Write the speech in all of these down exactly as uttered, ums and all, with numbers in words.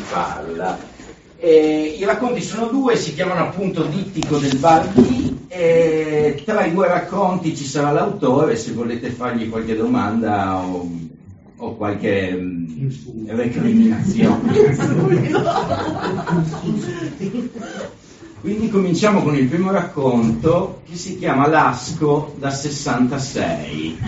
parla. Eh, I racconti sono due, si chiamano appunto Dittico del Bar B, e tra i due racconti ci sarà l'autore, se volete fargli qualche domanda o, o qualche mh, recriminazione. Quindi cominciamo con il primo racconto, che si chiama Lasco da sessantasei.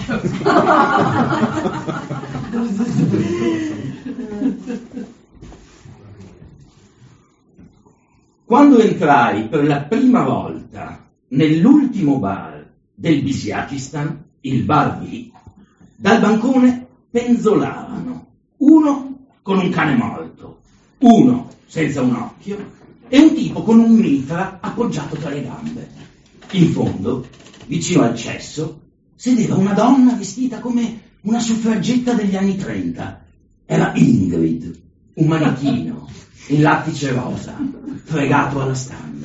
Quando entrai per la prima volta nell'ultimo bar del Bisiakistan, il Bar B, dal bancone penzolavano uno con un cane morto, uno senza un occhio e un tipo con un mitra appoggiato tra le gambe. In fondo, vicino al cesso, sedeva una donna vestita come una suffragetta degli anni trenta. Era Ingrid, un manichino in lattice rosa, fregato alla standa.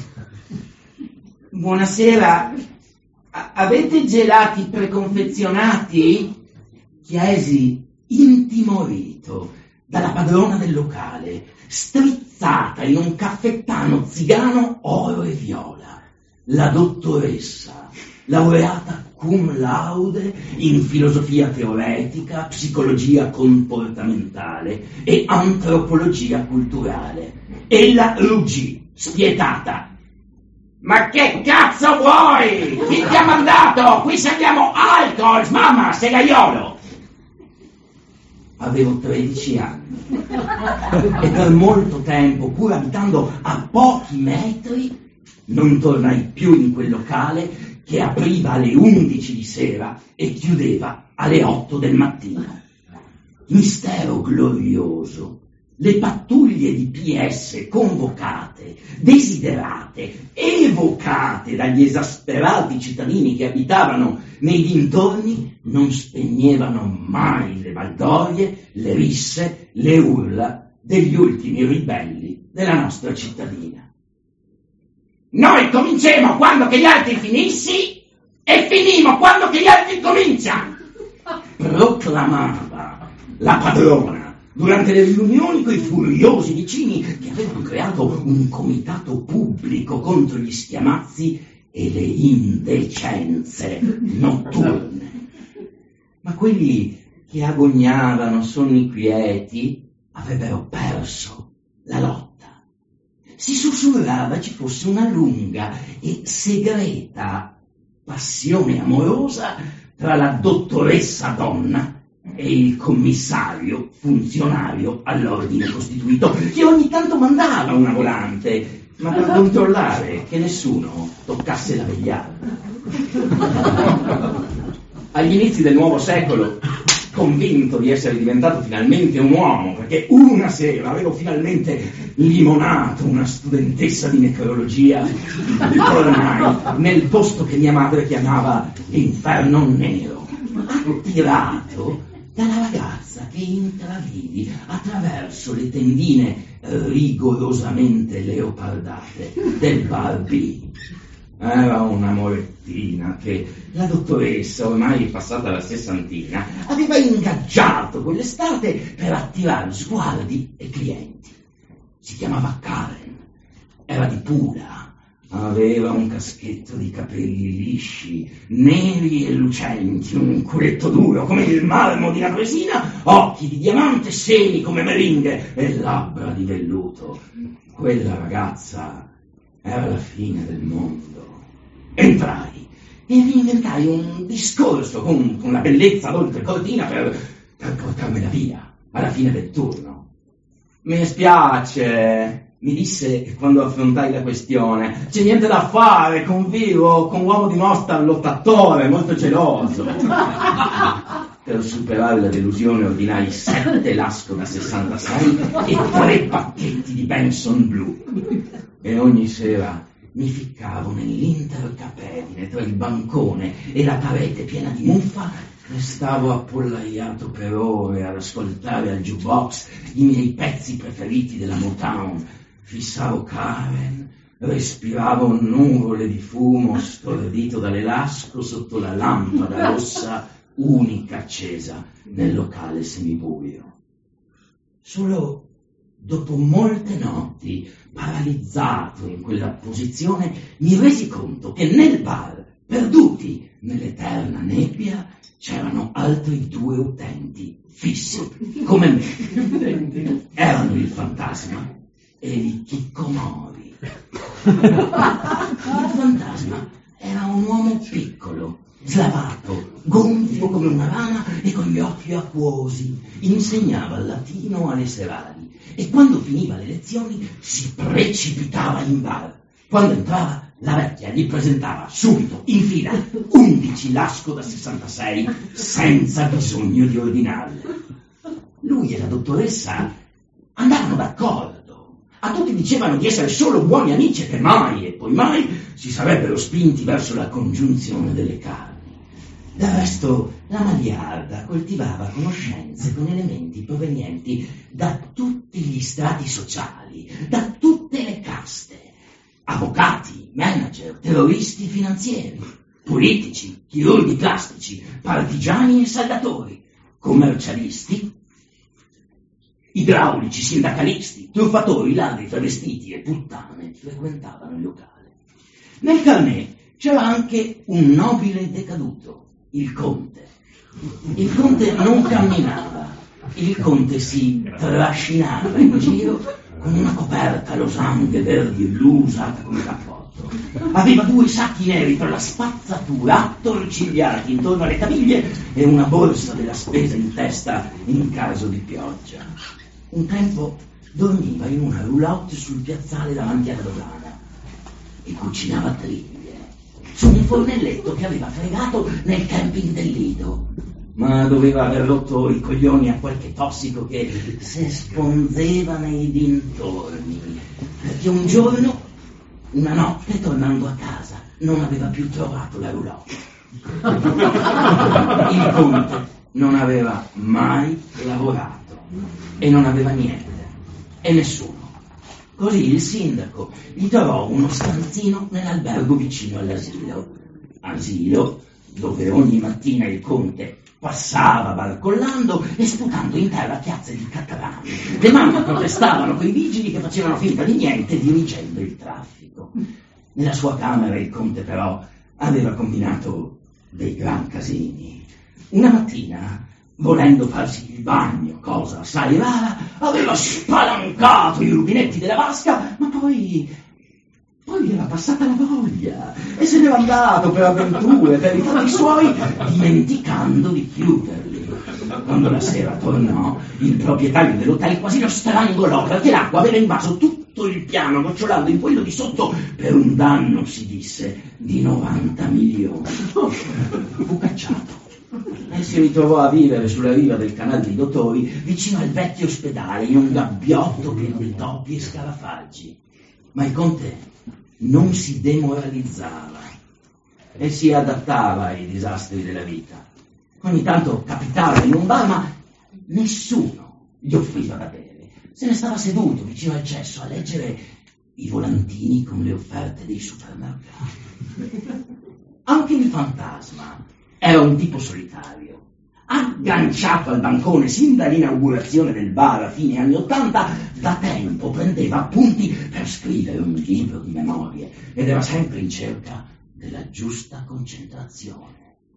Buonasera, A- avete gelati preconfezionati? Chiesi intimorito dalla padrona del locale, strizzata in un caffettano zigano oro e viola, la dottoressa, laureata cum laude in filosofia teoretica, psicologia comportamentale e antropologia culturale. Ella ruggì, spietata. Ma che cazzo vuoi? Chi ti ha mandato? Qui serviamo alcol, mamma, segaiolo! Avevo tredici anni e per molto tempo, pur abitando a pochi metri, non tornai più in quel locale che apriva alle undici di sera e chiudeva alle otto del mattino. Mistero glorioso. Le pattuglie di P S convocate, desiderate, evocate dagli esasperati cittadini che abitavano nei dintorni non spegnevano mai le baldorie, le risse, le urla degli ultimi ribelli della nostra cittadina. Noi cominciamo quando che gli altri finissi e finimo quando che gli altri cominciano, proclamava la padrona durante le riunioni coi furiosi vicini che avevano creato un comitato pubblico contro gli schiamazzi e le indecenze notturne. Ma quelli che agognavano sonni quieti avrebbero perso la lotta. Si sussurrava ci fosse una lunga e segreta passione amorosa tra la dottoressa donna e il commissario funzionario all'ordine costituito, che ogni tanto mandava una volante, ma per controllare che nessuno toccasse la vegliata. Agli inizi del nuovo secolo, convinto di essere diventato finalmente un uomo, perché una sera avevo finalmente limonato una studentessa di necrologia, tornai nel posto che mia madre chiamava l'inferno nero, attirato dalla ragazza che intravidi attraverso le tendine rigorosamente leopardate del Bar B. Era una morettina che la dottoressa, ormai passata la sessantina, aveva ingaggiato quell'estate per attirare sguardi e clienti. Si chiamava Karen, era di Pula, aveva un caschetto di capelli lisci, neri e lucenti, un culetto duro come il marmo di Napresina, occhi di diamante, seni come meringhe e labbra di velluto. Quella ragazza era la fine del mondo. Entrai e mi inventai un discorso con, con la bellezza d'oltre cortina per, per portarmela via alla fine del turno. Mi spiace, mi disse quando affrontai la questione, c'è niente da fare, convivo con uomo di Mostar lottatore, molto geloso. Per superare la delusione ordinai sette Lasco da sessantasei e tre pacchetti di Benson blu. E ogni sera mi ficcavo nell'intercapedine tra il bancone e la parete piena di muffa e stavo appollaiato per ore ad ascoltare al jukebox i miei pezzi preferiti della Motown. Fissavo Karen, respiravo nuvole di fumo stordito dalle Lasco sotto la lampada rossa unica accesa nel locale semibuio. Solo dopo molte notti, paralizzato in quella posizione, mi resi conto che nel bar, perduti nell'eterna nebbia, c'erano altri due utenti fissi, come me. Erano il fantasma e il chicomori. Il fantasma era un uomo piccolo, slavato, gonfio come una rana e con gli occhi acquosi. Insegnava il latino alle serali e quando finiva le lezioni si precipitava in bar. Quando entrava, la vecchia gli presentava subito, in fila, undici lasco da sessantasei, senza bisogno di ordinarle. Lui e la dottoressa andavano d'accordo. A tutti dicevano di essere solo buoni amici e che mai e poi mai si sarebbero spinti verso la congiunzione delle carni. Del resto, la Maliarda coltivava conoscenze con elementi provenienti da tutti gli strati sociali, da tutte le caste. Avvocati, manager, terroristi finanzieri, politici, chirurghi plastici, partigiani e saldatori, commercialisti, idraulici, sindacalisti, truffatori, ladri, travestiti e puttane frequentavano il locale. Nel carnet c'era anche un nobile decaduto, il conte. Il conte non camminava, il conte si trascinava in giro con una coperta losanghe verdi e blu usata come cappotto. Aveva due sacchi neri per la spazzatura attorcigliati intorno alle caviglie e una borsa della spesa in testa in caso di pioggia. Un tempo dormiva in una roulotte sul piazzale davanti alla dogana e cucinava triglie su un fornelletto che aveva fregato nel camping del Lido. Ma doveva aver rotto i coglioni a qualche tossico che si sponzeva nei dintorni, perché un giorno, una notte, tornando a casa, non aveva più trovato la roulotte. Il conte non aveva mai lavorato e non aveva niente, e nessuno. Così il sindaco gli trovò uno stanzino nell'albergo vicino all'asilo. Asilo dove ogni mattina il conte passava barcollando e sputando in terra chiazze di catalani. Le mamme protestavano coi vigili che facevano finta di niente dirigendo il traffico. Nella sua camera il conte però aveva combinato dei gran casini. Una mattina, volendo farsi il bagno, cosa assai rara, aveva spalancato i rubinetti della vasca, ma poi... Poi gli era passata la voglia e se n'era andato per avventure, per i fatti suoi, dimenticando di chiuderli. Quando la sera tornò, il proprietario dell'hotel quasi lo strangolò perché l'acqua aveva invaso tutto il piano, gocciolando in quello di sotto per un danno, si disse, di novanta milioni. Fu cacciato e si ritrovò a vivere sulla riva del canale dei Dottori, vicino al vecchio ospedale, in un gabbiotto pieno di topi e scarafaggi. Ma il conte non si demoralizzava e si adattava ai disastri della vita. Ogni tanto capitava in un bar, ma nessuno gli offriva da bere. Se ne stava seduto vicino al cesso a leggere i volantini con le offerte dei supermercati. Anche il fantasma era un tipo solitario. Agganciato al bancone sin dall'inaugurazione del bar a fine anni Ottanta, da tempo prendeva appunti per scrivere un libro di memorie ed era sempre in cerca della giusta concentrazione.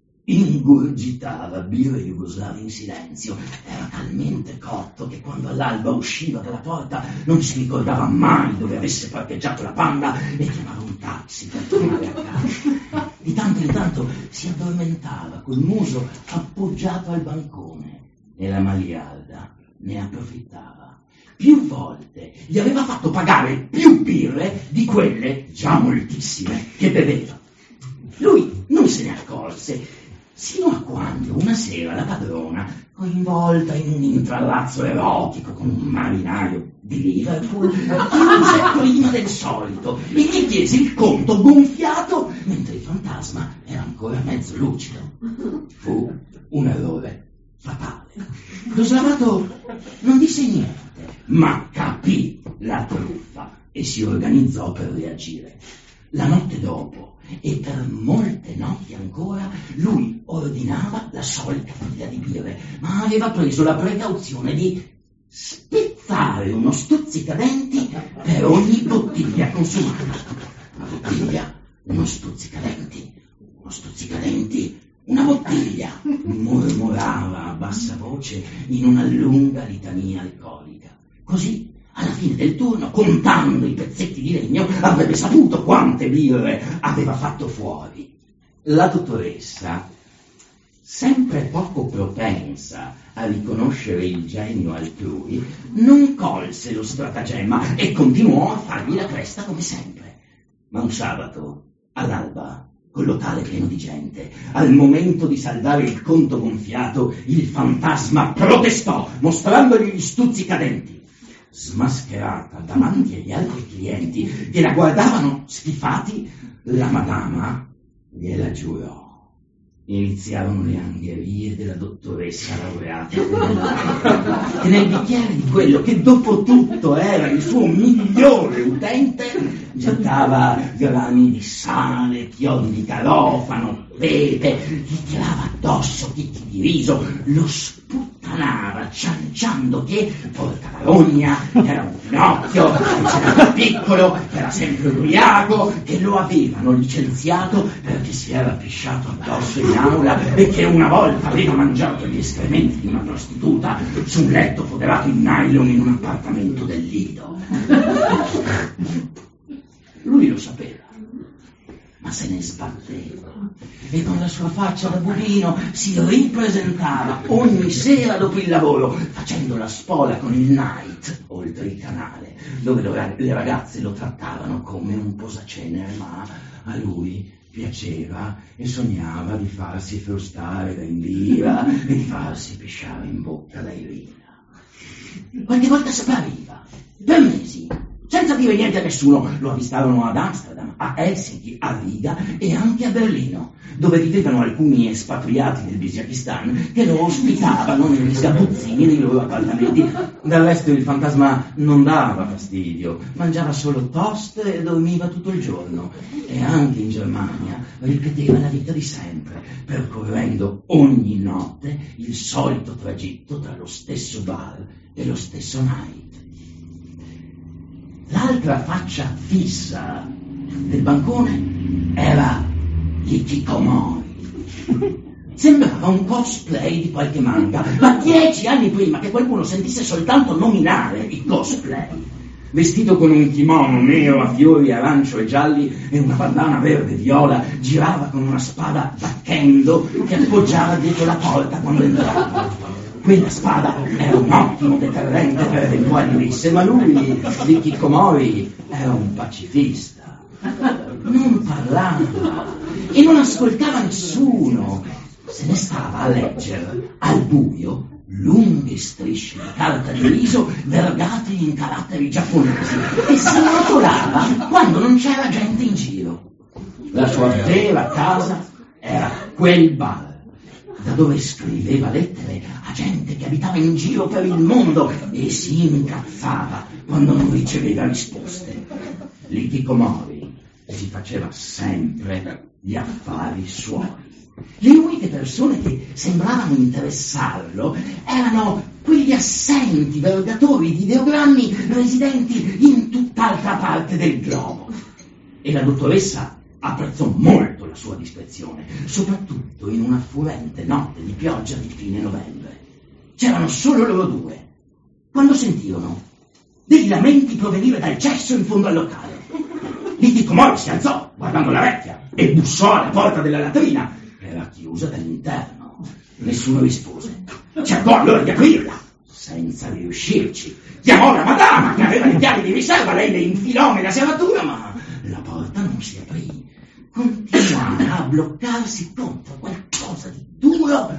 Ingurgitava birre jugoslave in silenzio, era talmente cotto che quando all'alba usciva dalla porta non si ricordava mai dove avesse parcheggiato la Panda e chiamava un taxi per tornare a casa. Di tanto in tanto si addormentava col muso appoggiato al bancone e la Maliarda ne approfittava. Più volte gli aveva fatto pagare più birre di quelle, già moltissime, che beveva. Lui non se ne accorse, sino a quando una sera la padrona, coinvolta in un intrallazzo erotico con un marinaio di Liverpool, chiuse prima del solito e gli chiese il conto gonfiato mentre il fantasma era ancora mezzo lucido. Fu un errore fatale. Lo slavato non disse niente, ma capì la truffa e si organizzò per reagire. La notte dopo, e per molte notti ancora, lui ordinava la solita fila di birre, ma aveva preso la precauzione di spizzare spostare uno stuzzicadenti per ogni bottiglia consumata. Una bottiglia, uno stuzzicadenti, uno stuzzicadenti, una bottiglia, mormorava a bassa voce in una lunga litania alcolica. Così, alla fine del turno, contando i pezzetti di legno, avrebbe saputo quante birre aveva fatto fuori. La dottoressa, sempre poco propensa a riconoscere il genio altrui, non colse lo stratagemma e continuò a fargli la cresta come sempre. Ma un sabato, all'alba, con locale pieno di gente, al momento di saldare il conto gonfiato, il fantasma protestò, mostrandogli gli stuzzicadenti. Smascherata davanti agli altri clienti che la guardavano schifati, la madama gliela giurò. Iniziarono le angherie della dottoressa laureata che nel bicchiere di quello che dopo tutto era il suo migliore utente gettava grani di sale, chiodi di garofano, pepe, gli tirava addosso chicchi di riso, lo sputtanava cianciando che porca la rogna, che era un finocchio, che c'era piccolo, che era sempre ubriaco, che lo avevano licenziato perché si era pisciato addosso in aula e che una volta aveva mangiato gli escrementi di una prostituta su un letto foderato in nylon in un appartamento del Lido. Lui lo sapeva, ma se ne sbatteva e con la sua faccia da budino si ripresentava ogni sera dopo il lavoro facendo la spola con il night oltre il canale, dove le ragazze lo trattavano come un posacenere, ma a lui piaceva e sognava di farsi frustare da Indira e di farsi pisciare in bocca da Irina. Qualche volta spariva, per mesi, senza dire niente a nessuno. Lo avvistarono ad Amsterdam, a Helsinki, a Riga e anche a Berlino, dove vivevano alcuni espatriati del Biziakistan che lo ospitavano negli sgabuzzini dei loro appartamenti. Del resto il fantasma non dava fastidio, mangiava solo toast e dormiva tutto il giorno. E anche in Germania ripeteva la vita di sempre, percorrendo ogni notte il solito tragitto tra lo stesso bar e lo stesso night. L'altra faccia fissa del bancone era l'Hikikomori. Sembrava un cosplay di qualche manga, ma dieci anni prima che qualcuno sentisse soltanto nominare il cosplay. Vestito con un kimono nero a fiori arancio e gialli e una bandana verde viola, girava con una spada da kendo che appoggiava dietro la porta quando entrava. Quella spada era un ottimo deterrente per eventuali risse, ma lui, l'Hikikomori, era un pacifista. Non parlava e non ascoltava nessuno. Se ne stava a leggere al buio lunghe strisce di carta di riso vergate in caratteri giapponesi e si rotolava quando non c'era gente in giro. La sua vera casa era quel bar, da dove scriveva lettere a gente che abitava in giro per il mondo e si incazzava quando non riceveva risposte. L'Hikikomori si faceva sempre gli affari suoi. Le uniche persone che sembravano interessarlo erano quegli assenti vergatori di ideogrammi residenti in tutt'altra parte del globo. E la dottoressa apprezzò molto la sua discrezione, soprattutto in una furente notte di pioggia di fine novembre. C'erano solo loro due, quando sentirono dei lamenti provenire dal cesso in fondo al locale. L'Hikikomori si alzò, guardando la vecchia, e bussò alla porta della latrina. Era chiusa dall'interno. Nessuno rispose. Cercò allora di aprirla, senza riuscirci. Chiamò la madama, che aveva le chiavi di riserva, lei le infilò nella serratura, ma la porta non si aprì. Continuava a bloccarsi contro qualcosa di duro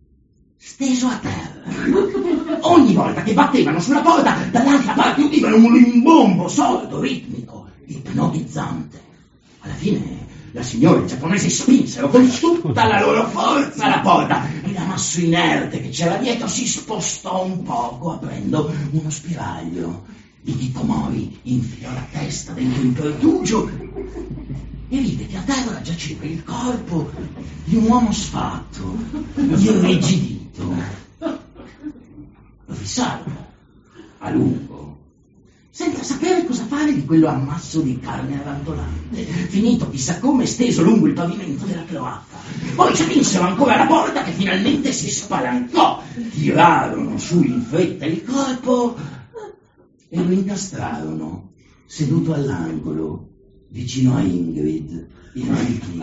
steso a terra. Ogni volta che battevano sulla porta, dall'altra parte udivano un rimbombo sordo, ritmico, ipnotizzante. Alla fine la signora e il giapponese spinsero con tutta la loro forza la porta e l'ammasso inerte che c'era dietro si spostò un poco aprendo uno spiraglio. L'Hikikomori infilò la testa dentro il pertugio e vide che a terra giaceva il corpo di un uomo sfatto, irrigidito. Lo fissarono, a lungo, senza sapere cosa fare di quello ammasso di carne rantolante, finito chissà come steso lungo il pavimento della cloaca. Poi spinsero ancora la porta che finalmente si spalancò, tirarono su in fretta il corpo e lo incastrarono seduto all'angolo vicino a Ingrid, il manichino.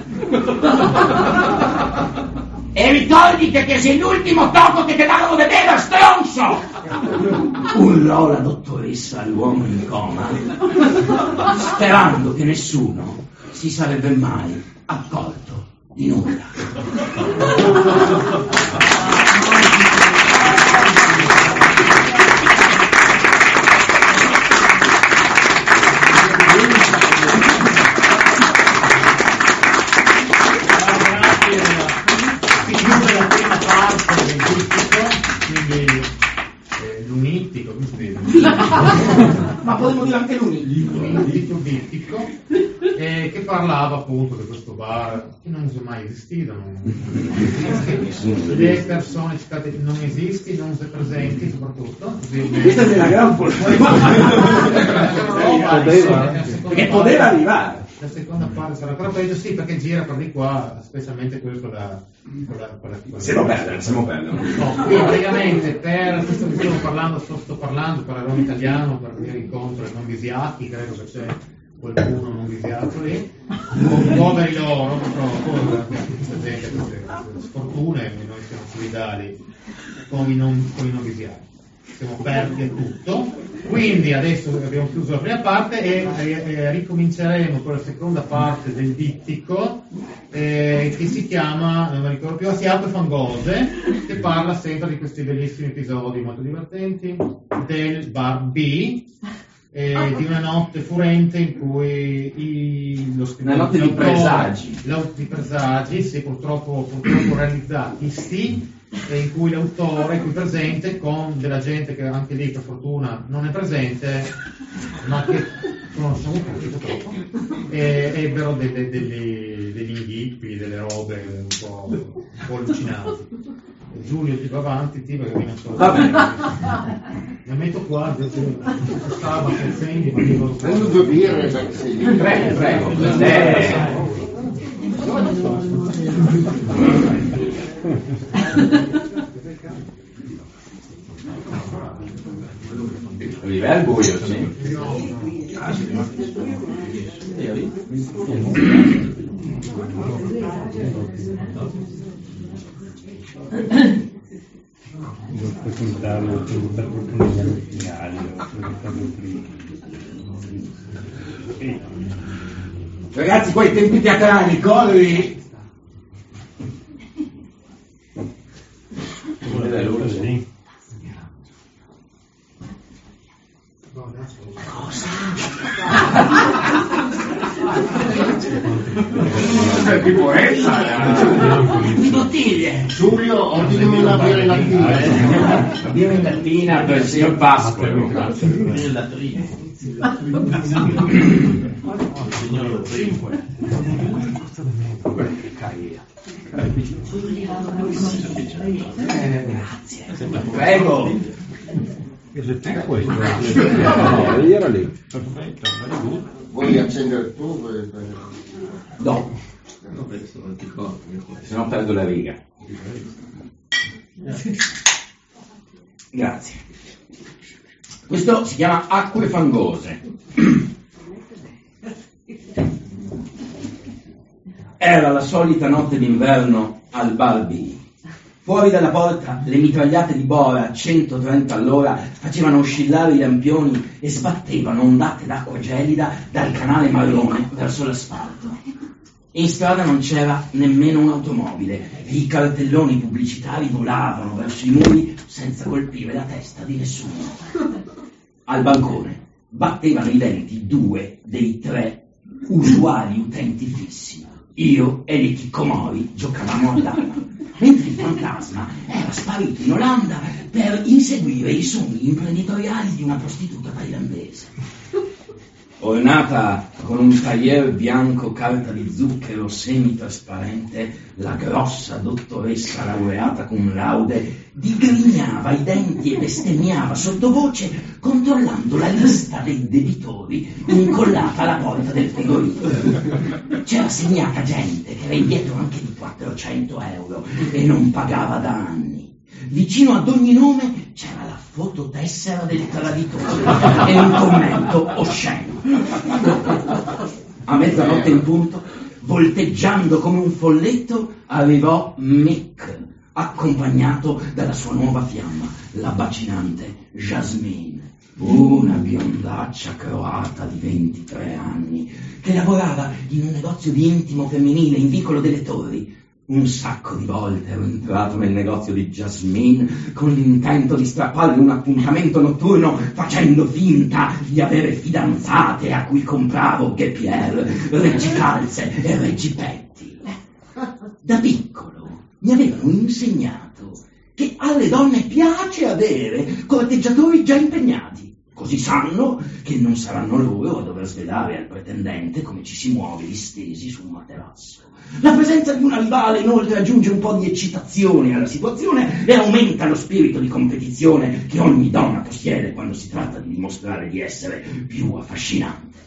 E ricordite che sei l'ultimo tocco che te darono da bere, stronzo! Urlò la dottoressa all'uomo in coma, sperando che nessuno si sarebbe mai accorto di nulla. Ma potremmo dire anche l'unico bittico, eh, che parlava appunto di questo bar che non è mai esistito, non, le persone citate non esisti, non si presenti soprattutto. Questa è una gran polemica, perché poteva arrivare. La seconda parte sarà però peggio, sì, perché gira per di qua, specialmente quello con la... Con la, con la, con la se lo perdono, se lo perdono. No, quindi praticamente per questo che stiamo parlando, sto, sto parlando, parlerò in italiano per venire incontro ai non visiati, credo che c'è qualcuno non visiato lì, poveri loro, purtroppo, questa gente, queste sfortune, noi siamo solidali con i non, con i non visiati. Siamo aperti a tutto, quindi adesso abbiamo chiuso la prima parte e, e, e ricominceremo con la seconda parte del dittico eh, che si chiama, non mi ricordo più, Acque Fangose, che parla sempre di questi bellissimi episodi molto divertenti del bar B, eh, di una notte furente in cui i, lo una notte di presagi, la, di presagi, sì, purtroppo, purtroppo realizzati, sì, e in cui l'autore qui presente con della gente che anche lì per fortuna non è presente ma che conosciamo tutti purtroppo e ebbero delle, delle, degli inghippi, delle robe un po', un po' allucinanti. Giulio ti va avanti, ti perché non so mi metto qua stava incendi ma io prendo due birre prego prego Oliver è il buio, sì. Devo presentarlo per opportunità finali, ragazzi, qua i tempi teatrali, corri! Così. Cosa? È tipo essa, di bottiglie. Giulio, ordinami una birra in lattina. La birra in lattina per il signor Pasquero. In lattina. Signor cinque. Grazie. Prego. È questo. No, era lì. Perfetto, Vuoi accendere tu? No. Se no perdo la riga. Grazie. Questo si chiama Acque Fangose. Era la solita notte d'inverno al Bar B. Fuori dalla porta le mitragliate di Bora a centotrenta all'ora facevano oscillare i lampioni e sbattevano ondate d'acqua gelida dal canale marrone verso l'asfalto. In strada non c'era nemmeno un'automobile e i cartelloni pubblicitari volavano verso i muri senza colpire la testa di nessuno. Al bancone battevano i denti due dei tre usuali utenti fissi. Io e le chicomori giocavamo a dama, mentre il fantasma era sparito in Olanda per inseguire i sogni imprenditoriali di una prostituta thailandese. ornata con un tailleur bianco carta di zucchero semitrasparente, la grossa dottoressa laureata cum laude digrignava i denti e bestemmiava sottovoce controllando la lista dei debitori incollata alla porta del frigorifero. C'era segnata gente che era indietro anche di quattrocento euro e non pagava da anni. Vicino ad ogni nome c'era la fototessera del traditore e un commento osceno. A mezzanotte in punto, volteggiando come un folletto, arrivò Mick, accompagnato dalla sua nuova fiamma, la bacinante Jasmine, una biondaccia croata di ventitré anni, che lavorava in un negozio di intimo femminile in Vicolo delle Torri. Un sacco di volte ero entrato nel negozio di Jasmine con l'intento di strapparle un appuntamento notturno facendo finta di avere fidanzate a cui compravo Guépierre, reggicalze e reggipetti. Da piccolo mi avevano insegnato che alle donne piace avere corteggiatori già impegnati, così sanno che non saranno loro a dover svelare al pretendente come ci si muove distesi su un materasso. La presenza di una rivale inoltre aggiunge un po' di eccitazione alla situazione e aumenta lo spirito di competizione che ogni donna possiede quando si tratta di dimostrare di essere più affascinante.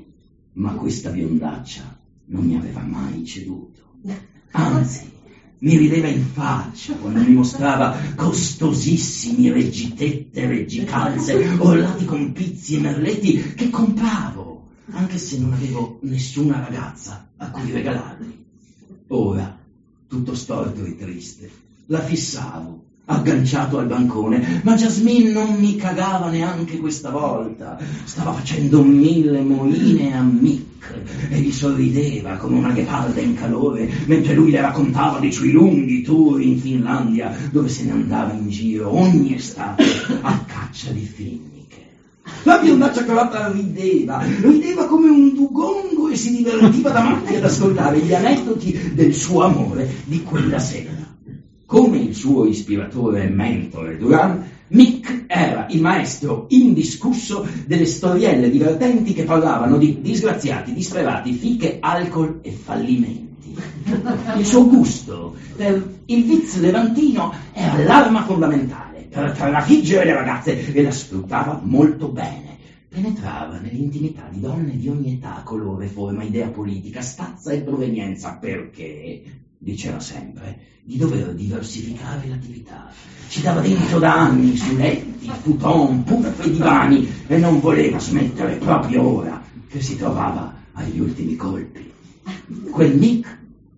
Ma questa biondaccia non mi aveva mai ceduto. Anzi, mi rideva in faccia quando mi mostrava costosissimi reggitette, reggicalze, orlati con pizzi e merletti che compravo, anche se non avevo nessuna ragazza a cui regalarli. Ora, tutto storto e triste, la fissavo, agganciato al bancone, ma Jasmine non mi cagava neanche questa volta. Stava facendo mille moine a Mick e gli sorrideva come una ghepalda in calore, mentre lui le raccontava dei suoi lunghi tour in Finlandia, dove se ne andava in giro ogni estate a caccia di finniche. La biondaccia croata rideva, rideva come un dugongo e si divertiva da matti ad ascoltare gli aneddoti del suo amore di quella sera. Come il suo ispiratore e mentore Duran, Mick era il maestro indiscusso delle storielle divertenti che parlavano di disgraziati, disperati, fiche, alcol e fallimenti. Il suo gusto per il viz levantino era l'arma fondamentale per trafiggere le ragazze e la sfruttava molto bene. Penetrava nell'intimità di donne di ogni età, colore, forma, idea politica, stazza e provenienza, perché, diceva sempre, di dover diversificare l'attività. Ci dava dentro da anni su letti, futon, puff e divani e non voleva smettere proprio ora che si trovava agli ultimi colpi. Quel Mick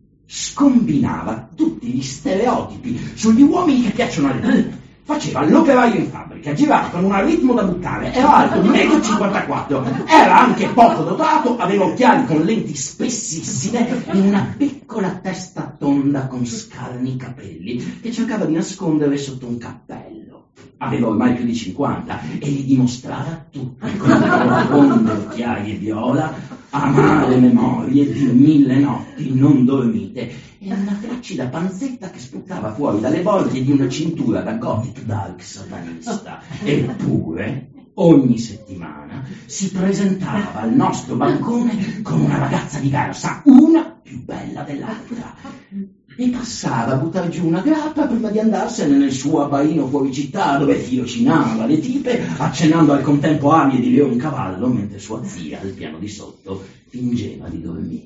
scombinava tutti gli stereotipi sugli uomini che piacciono alle donne. Faceva l'operaio in fabbrica, girava con un ritmo da buttare, era alto uno virgola cinquantaquattro metri, era anche poco dotato, aveva occhiali con lenti spessissime e una piccola testa tonda con scarni capelli che cercava di nascondere sotto un cappello. Aveva ormai più di cinquanta e gli dimostrava tutto con profonde occhiaie viola, amare memorie di mille notti non dormite e una flaccida panzetta che spuntava fuori dalle borchie di una cintura da gothic dark satanista. Eppure, ogni settimana si presentava al nostro bancone con una ragazza diversa, una più bella dell'altra, e passava a buttar giù una grappa prima di andarsene nel suo abbaino fuori città, dove fiocinava le tipe, accennando al contempo arie di leon cavallo, mentre sua zia, al piano di sotto, fingeva di dormire.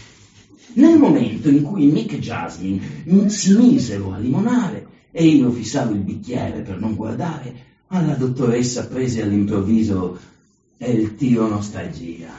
Nel momento in cui Mick e Jasmine si misero a limonare e io fissavo il bicchiere per non guardare, alla dottoressa prese all'improvviso e il tiro nostalgia.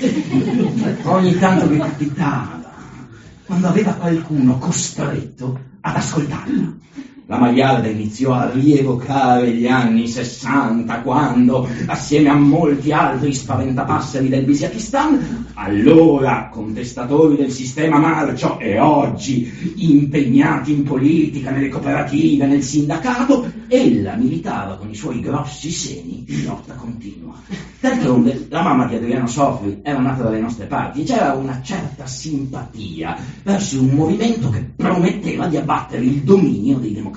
Ogni tanto che capitava, quando aveva qualcuno costretto ad ascoltarla. La Magliarda iniziò a rievocare gli anni sessanta, quando, assieme a molti altri spaventapasseri del Bisiakistan, allora contestatori del sistema marcio e oggi impegnati in politica, nelle cooperative, nel sindacato, ella militava con i suoi grossi seni in lotta continua. D'altronde, la mamma di Adriano Sofri era nata dalle nostre parti e c'era una certa simpatia verso un movimento che prometteva di abbattere il dominio dei democristiani.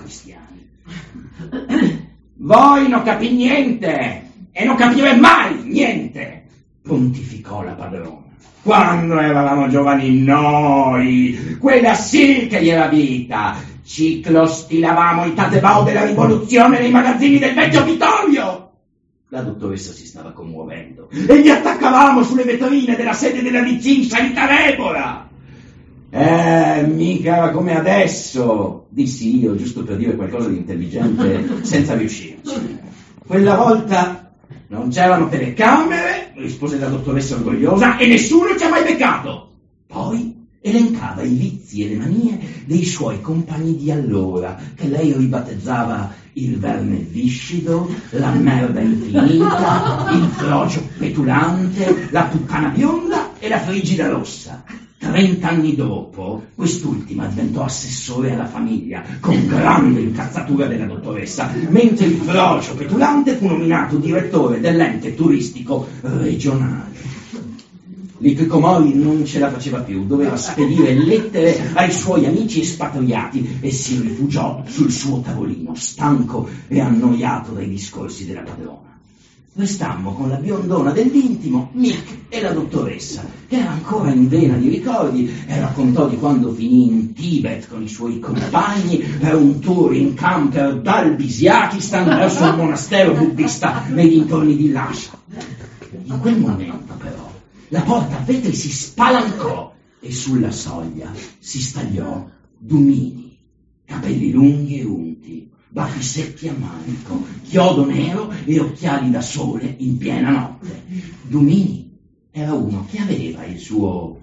Voi non capite niente e non capire mai niente. pontificò la padrona. Quando eravamo giovani noi, quella sì che gli era vita, ci clostilavamo i tazebao della rivoluzione nei magazzini del vecchio Vittorio. La dottoressa si stava commuovendo e gli attaccavamo sulle vetrine della sede della D C in Santa Rebora. Eh, mica era come adesso, dissi io, giusto per dire qualcosa di intelligente senza riuscirci. Quella volta non c'erano telecamere, rispose la dottoressa orgogliosa, e nessuno ci ha mai beccato. Poi elencava i vizi e le manie dei suoi compagni di allora, che lei ribattezzava il verme viscido, la merda infinita, il frocio petulante, la puttana bionda e la frigida rossa. Trent'anni dopo, quest'ultima diventò assessore alla famiglia, con grande incazzatura della dottoressa, mentre il frocio petulante fu nominato direttore dell'ente turistico regionale. L'Hikikomori non ce la faceva più, doveva spedire lettere ai suoi amici espatriati e si rifugiò sul suo tavolino, stanco e annoiato dai discorsi della padrona. Restammo con la biondona dell'intimo, Mick, e la dottoressa, che era ancora in vena di ricordi, e raccontò di quando finì in Tibet con i suoi compagni per un tour in camper dal Bisiakistan verso un monastero buddista nei dintorni di Lhasa. In quel momento, però, la porta a vetri si spalancò e sulla soglia si stagliò Dumini, capelli lunghi e unti, baffi secchi a manico, chiodo nero e occhiali da sole in piena notte. Dumini era uno che aveva il suo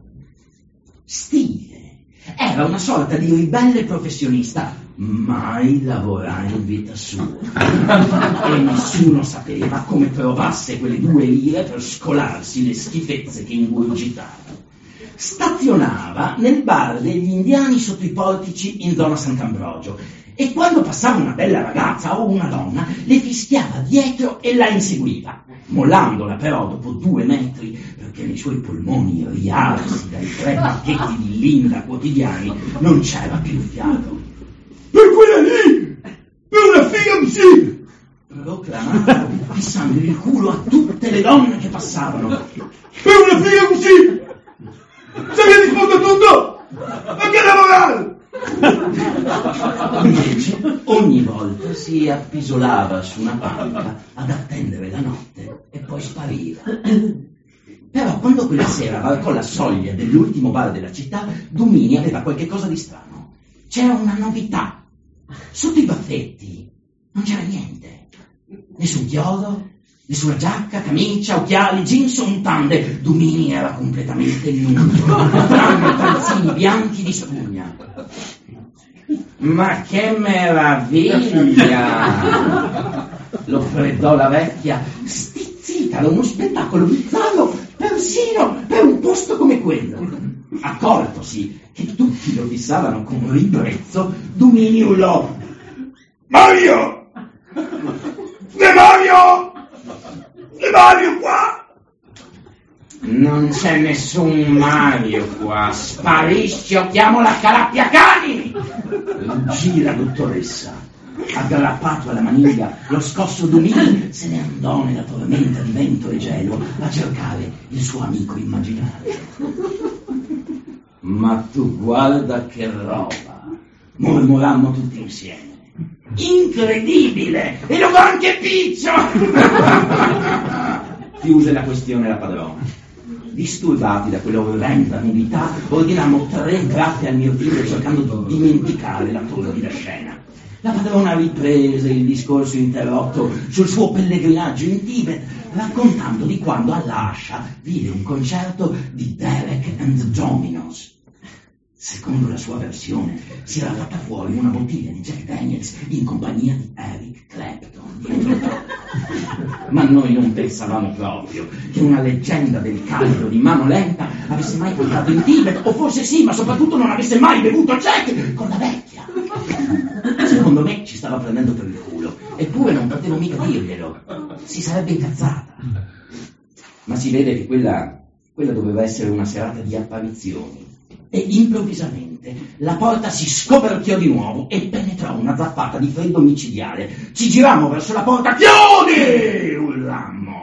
stile, era una sorta di ribelle professionista, mai lavorare in vita sua, e nessuno sapeva come trovasse quelle due lire per scolarsi le schifezze che ingurgitava. Stazionava nel bar degli indiani sotto i portici in zona Sant'Ambrogio, e quando passava una bella ragazza o una donna le fischiava dietro e la inseguiva, mollandola però dopo due metri perché nei suoi polmoni riarsi dai tre pacchetti di Linda quotidiani non c'era più fiato. Per quella lì! Per una figa così! Proclamava, fissando il culo a tutte le donne che passavano. Per una figa così! Se mi rispondo tutto! Ma che lavorare! Invece, ogni volta si appisolava su una panca ad attendere la notte e poi spariva. Però quando quella sera varcò la soglia dell'ultimo bar della città, Dumini aveva qualche cosa di strano. C'era una novità. Sotto i baffetti non c'era niente. Nessun chiodo, nessuna giacca, camicia, occhiali, jeans o mutande. Dumini era completamente nudo, tranne calzini bianchi di spugna. Ma che meraviglia! Lo freddò la vecchia, stizzita da uno spettacolo bizzarro persino per un posto come quello. Accortosi che tutti lo fissavano con ribrezzo, Dumini urlò: Mario! Demonio! Mario qua! Non c'è nessun Mario qua, sparisci o chiamo la calappia cani! Ruggì la dottoressa. Aggrappato alla maniglia, lo scosso Dumini se ne andò nella tormenta di vento e gelo a cercare il suo amico immaginario. Ma tu guarda che roba! Mormorammo tutti insieme. Incredibile! E lo fa anche Piccio! Chiuse la questione la padrona. Disturbati da quella orrenda nudità, ordinammo tre gratte al mirtillo cercando di dimenticare la torrida scena. La padrona riprese il discorso interrotto sul suo pellegrinaggio in Tibet, raccontando di quando a Lhasa vide un concerto di Derek and the Dominos. Secondo la sua versione, si era fatta fuori una bottiglia di Jack Daniels in compagnia di Eric Clapton dietro. Ma noi non pensavamo proprio che una leggenda del calibro di Mano Lenta avesse mai portato in Tibet, o forse sì, ma soprattutto non avesse mai bevuto Jack con la vecchia. Secondo me ci stava prendendo per il culo, eppure non potevo mica dirglielo. Si sarebbe incazzata. Ma si vede che quella, quella doveva essere una serata di apparizioni. E improvvisamente la porta si scoperchiò di nuovo e penetrò una zappata di freddo micidiale. Ci girammo verso la porta. Chiudi! Urlammo.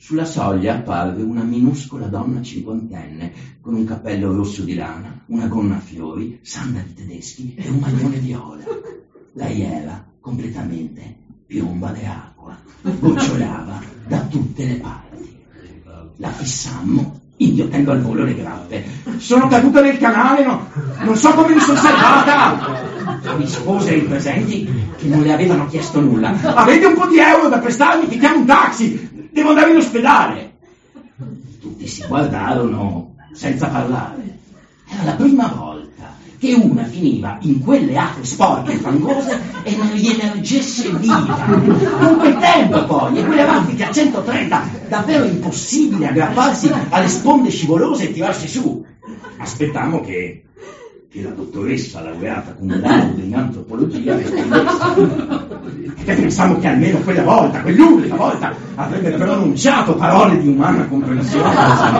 Sulla soglia apparve una minuscola donna cinquantenne, con un cappello rosso di lana, una gonna a fiori, sandali tedeschi e un maglione viola. Lei era completamente piomba d'acqua, gocciolava da tutte le parti. La fissammo, inghiottendo al volo le grappe. Sono caduta nel canale, no? Non so come mi sono salvata! Rispose ai presenti che non le avevano chiesto nulla. Avete un po' di euro da prestarmi? Ti chiamo un taxi! Devo andare in ospedale! Tutti si guardarono senza parlare. Era la prima volta che una finiva in quelle acque sporche e fangose e non gli emergesse viva. Non quel tempo poi, e quelle raffiche a centotrenta, davvero impossibile aggrapparsi alle sponde scivolose e tirarsi su. Aspettammo che, che la dottoressa laureata con laurea in antropologia rispondesse. E pensammo che almeno quella volta, quell'unica volta, avrebbe pronunciato parole di umana comprensione.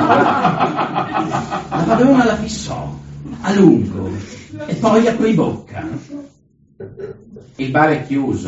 La padrona la fissò a lungo e poi aprì bocca. Il bar è chiuso.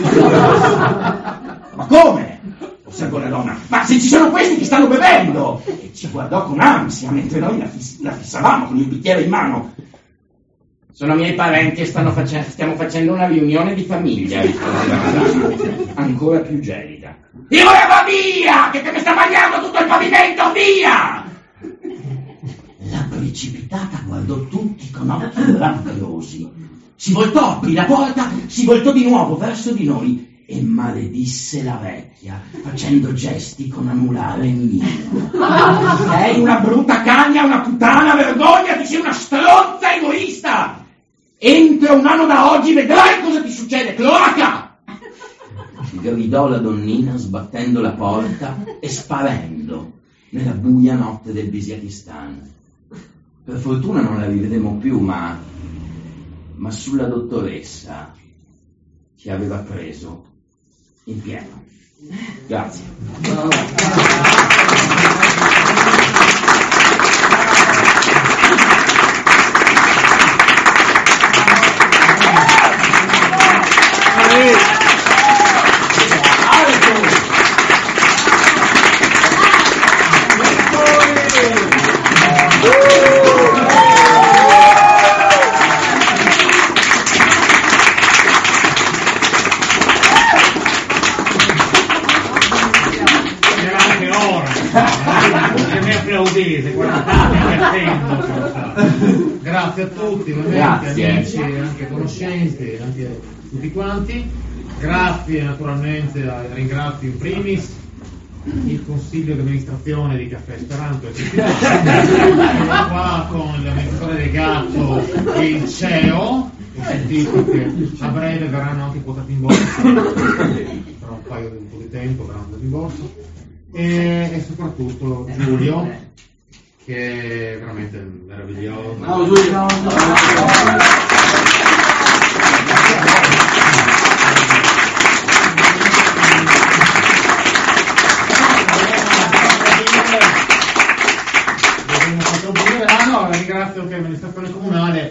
Ma come? Osservò la donna. Ma se ci sono questi che stanno bevendo! E ci guardò con ansia mentre noi la, fiss- la fissavamo con il bicchiere in mano. Sono miei parenti e stanno face- stiamo facendo una riunione di famiglia, rispose la madama, ancora più gelida. Io va via! Che te ne sta bagnando tutto il pavimento, via! La precipitata guardò tutti con occhi rabbiosi. Si voltò, aprì la porta, si voltò di nuovo verso di noi e maledisse la vecchia, facendo gesti con anulare il mio. Sei una brutta cagna, una puttana, vergognati, sei una stronza egoista! Entro un anno da oggi vedrai cosa ti succede, cloaca! Gridò la donnina sbattendo la porta e sparendo nella buia notte del Bisiakistan. Per fortuna non la rivedemmo più, ma, ma sulla dottoressa ci aveva preso in pieno. Grazie. Grazie a tutti, ovviamente, amici, anche conoscenti, anche tutti quanti. Grazie naturalmente, ringrazio in primis il consiglio di amministrazione di Caffè Speranto, qua con l'amministratore delegato e il C E O. Ho sentito che a breve verranno anche quotati in borsa, tra un paio di, un po' di tempo verranno quotati in borsa, e, e soprattutto Giulio, che è veramente meraviglioso. No, Giulio, no, no. No, ringrazio anche l'amministrazione comunale.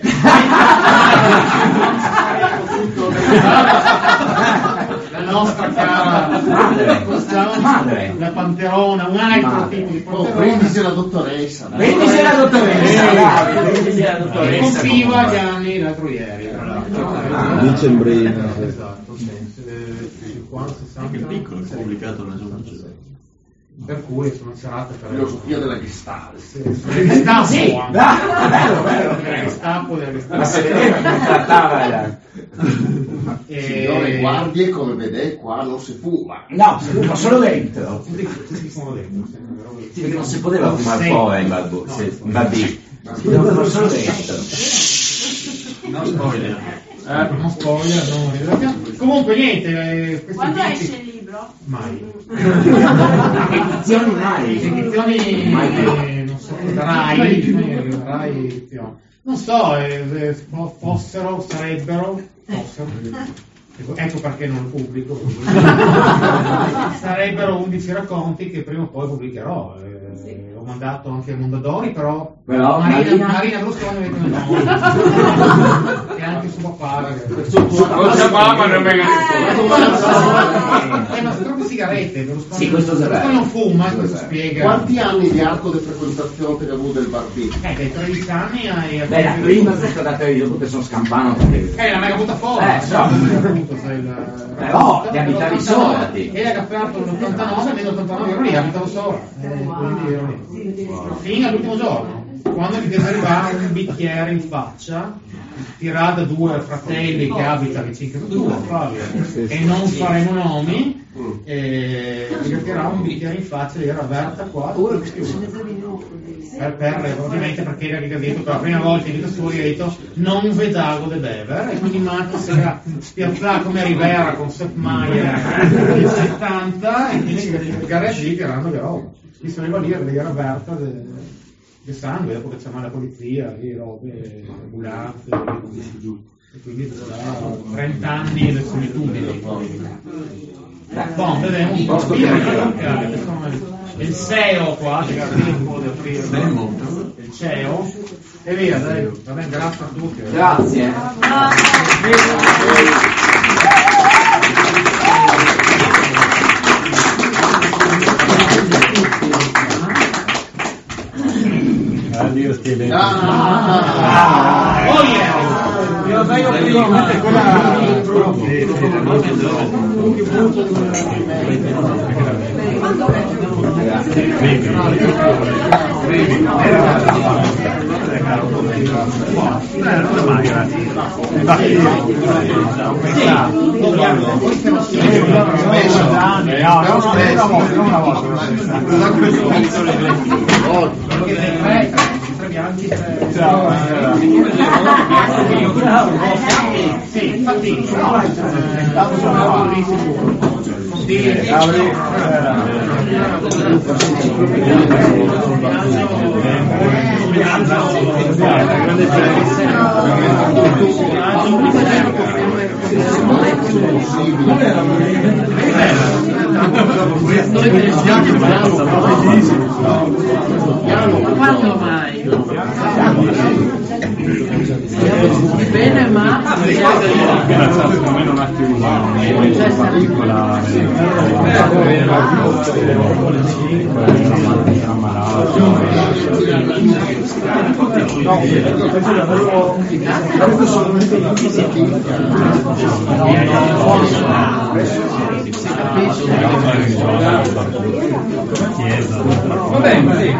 La nostra cara madre, madre, la panterona, un altro madre. tipo di Oh, panterona. brindisi alla dottoressa. Brindisi alla dottoressa, bravi, brindisi alla Che dottoressa. compiva gli anni l'altro ieri, tra l'altro. Ah, dicembrino, sì. Esatto, sì. cinquanta, sessanta. Anche piccolo, pubblicato nella giornata. Per cui sono serate per Filosofia della Gestalt. Gestapo, sì, anche. bravo, bello, Della bello. Gestapo, della Gestapo. Ma se vedeva come trattava la... E- Signore guardie, come vedete qua non si fuma. No, si fuma solo dentro. Tutti, tutti sono dentro. Sì, perché non si poteva fumare Sì. fuori in Barbo, No, sì, no. in Barbi. Si poteva fumare solo dentro. No spoiler. Eh, non spoiler, non rivelazione. Comunque niente, eh, questi Quando tipi- esce il libro? Mai. Edizioni mai. Edizioni Mai più. eh, non so, Rai, eh, Rai edizioni. Non so, eh, eh, fo- fossero, sarebbero, fossero, ecco, ecco perché non pubblico. Sarebbero undici racconti che prima o poi pubblicherò. eh, Ho mandato anche a Mondadori, però, Però Marina, Marina- Marina Brusconi mi ha detto no. e anche suo papà. Suo papà, ma non venga Eh, ma sono troppe sigarette, Sì, questo è vero. Poi non fuma, questo spiega. Quanti anni di arco di frequentazione per avuto del barbino? Eh, dai tredici anni ai... Beh, la prima è stata te, io dopo sono scampano perché... Eh, la mega butta fuori. Eh, so. Però, ti abitavi sola, ti. E era aperto nell'ottantanove, nell'ottantanove ero lì, abitavo sola. Eh, quindi ero lì. Fino all'ultimo giorno, quando mi deve arrivare un bicchiere in faccia, tirato da due fratelli che abitano vicino a casa tua, Flavio, e non faremo nomi, e mi tirava un bicchiere in faccia e era aperta qua. Per, per, ovviamente perché era che detto per la prima volta in vita sua io ho detto non vedago de bever e quindi Max era spiazzato come Rivera con Sepp Maier nel settanta e quindi Garessi tirando le robe mi sono lì era aperta di sangue dopo che c'era la polizia lì robe ambulante e quindi da trenta anni di solitudine bon, vedremo un po' il C E O qua, il C E O e via, dai, va bene, grazie a tutti. Grazie. Addio Stile. Oh yeah! Io vengo prima con sì, infatti quando mai? Bene, ma secondo me non ha più un particolare era malato Va bene, sì.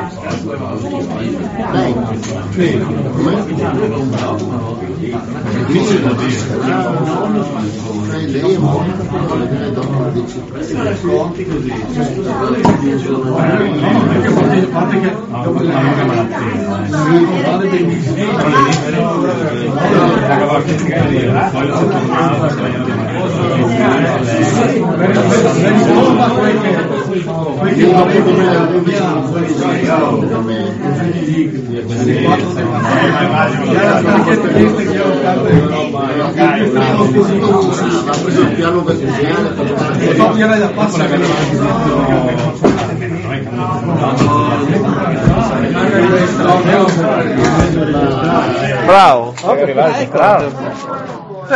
Lei è morta, le dopo la perché a parte che dopo una lunga malattia piano verticale da passo bravo, bravo.